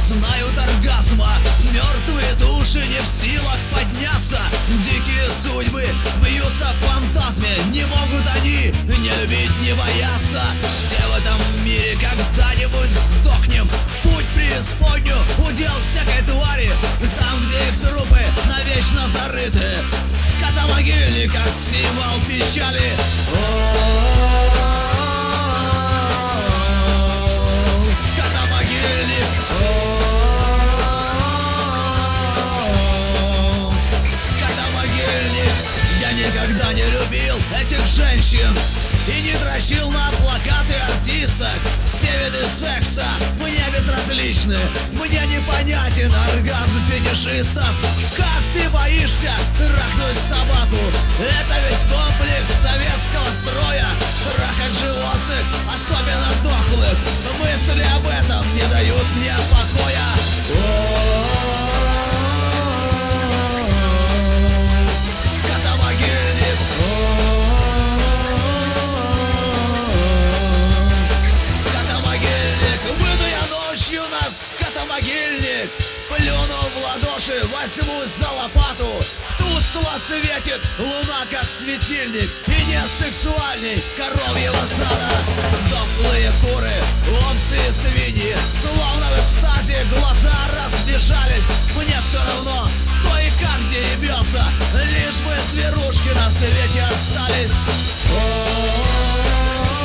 знают оргазма. Мертвые души не в силах подняться. Дикие судьбы бьются в фантазме. Не могут они не любить, не бояться. Все в этом мире когда-нибудь сдохнем. Путь преисподню удел всякой твари. Там, где их трупы навечно зарыты. Скотомогильник как символ печали. Скотомогильник. Скотомогильник. Я никогда не любил этих женщин и не дрочил на плакаты артисток. Все виды секса мне безразличны. Мне непонятен оргазм фетишистов. Как ты боишься трахнуть собаку? Это ведь комплекс советского строя. Трахать животных, особенно дохлых. Мысли об этом не дают мне покоя. Скотомогильник. Скотомогильник. Выйду я ночью на скотомогильник. Плюну в ладоши, возьмусь за лопату. Тускло светит луна, как светильник. И нет сексуальней коровьего сада. Дохлые куры, овцы и свиньи, словно в экстазе глаза разбежались. Мне все равно, кто и как где ебется, лишь бы зверушки на свете остались.